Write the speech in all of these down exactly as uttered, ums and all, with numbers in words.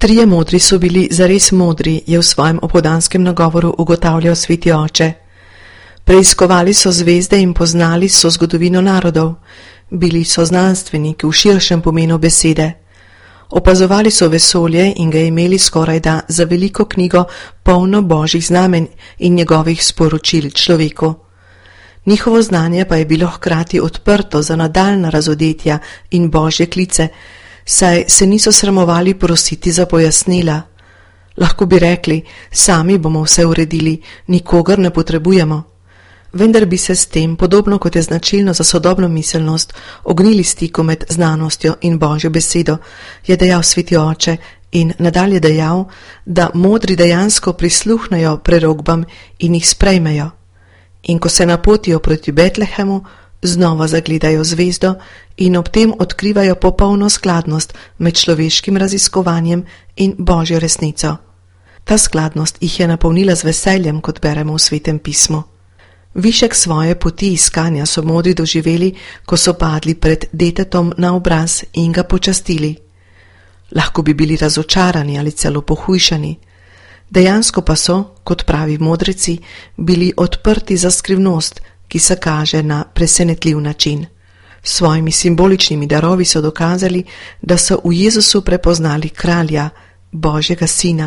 Trije modri so bili zares modri, je v svojem opoldanskem nagovoru ugotavljal sveti oče. Preiskovali so zvezde in poznali so zgodovino narodov. Bili so znanstveniki v širšem pomenu besede. Opazovali so vesolje in ga imeli skorajda za veliko knjigo polno božjih znamen in njegovih sporočil človeku. Njihovo znanje pa je bilo hkrati odprto za nadaljna razodetja in božje klice, saj se niso sramovali prositi za pojasnila. Lahko bi rekli, sami bomo vse uredili, nikogar ne potrebujemo. Vendar bi se s tem, podobno kot je značilno za sodobno miselnost, ognili stiku med znanostjo in božjo besedo, je dejal sveti oče in nadalje dejal, da modri dejansko prisluhnejo prerogbam in jih sprejmejo. In ko se napotijo proti Betlehemu, znova zagledajo zvezdo in ob tem odkrivajo popolno skladnost med človeškim raziskovanjem in božjo resnico. Ta skladnost jih je napolnila z veseljem, kot beremo v svetem pismu. Višek svoje poti iskanja so modri doživeli, ko so padli pred detetom na obraz in ga počastili. Lahko bi bili razočarani ali celo pohujšani. Dejansko pa so, kot pravi modreci, bili odprti za skrivnost, ki se kaže na presenetljiv način. S svojimi simboličnimi darovi so dokazali, da so v Jezusu prepoznali kralja, Božjega sina.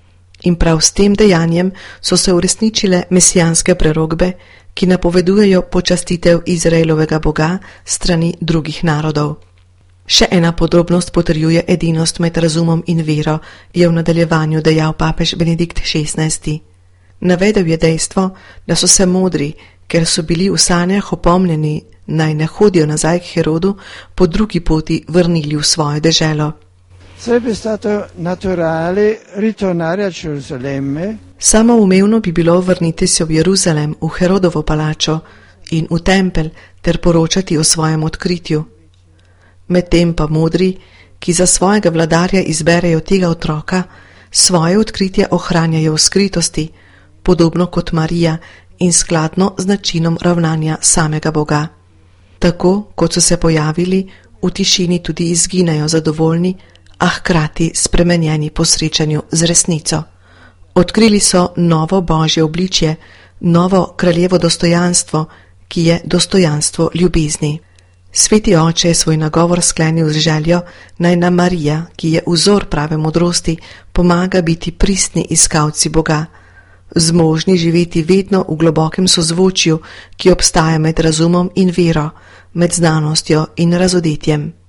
In prav s tem dejanjem so se uresničile mesijanske prerokbe, ki napovedujejo počastitev Izraelovega Boga strani drugih narodov. Še ena podrobnost potrjuje edinost med razumom in vero, je v nadaljevanju dejal papež Benedikt šestnajsti. Navedel je dejstvo, da so se modri, ker so bili v sanjah opomnjeni, naj ne hodijo nazaj k Herodu, po drugi poti vrnili v svojo deželo. Sarebbe stato naturale ritornare a Gerusalemme. Samoumevno bi bilo vrniti se v Jeruzalem, v Herodovo palačo in v tempelj ter poročati o svojem odkritju. Medtem pa modri, ki za svojega vladarja izberejo tega otroka, svoje odkritje ohranjajo v skritosti, podobno kot Marija in skladno z načinom ravnanja samega Boga. Tako, kot so se pojavili, v tišini tudi izginejo zadovoljni, a hkrati spremenjeni po srečanju z resnico. Odkrili so novo božje obličje, novo kraljevo dostojanstvo, ki je dostojanstvo ljubezni. Sveti oče je svoj nagovor sklenil z željo, naj nam Marija, ki je vzor prave modrosti, pomaga biti pristni iskalci Boga, zmožni živeti vedno v globokem sozvočju, ki obstaja med razumom in vero, med znanostjo in razodetjem.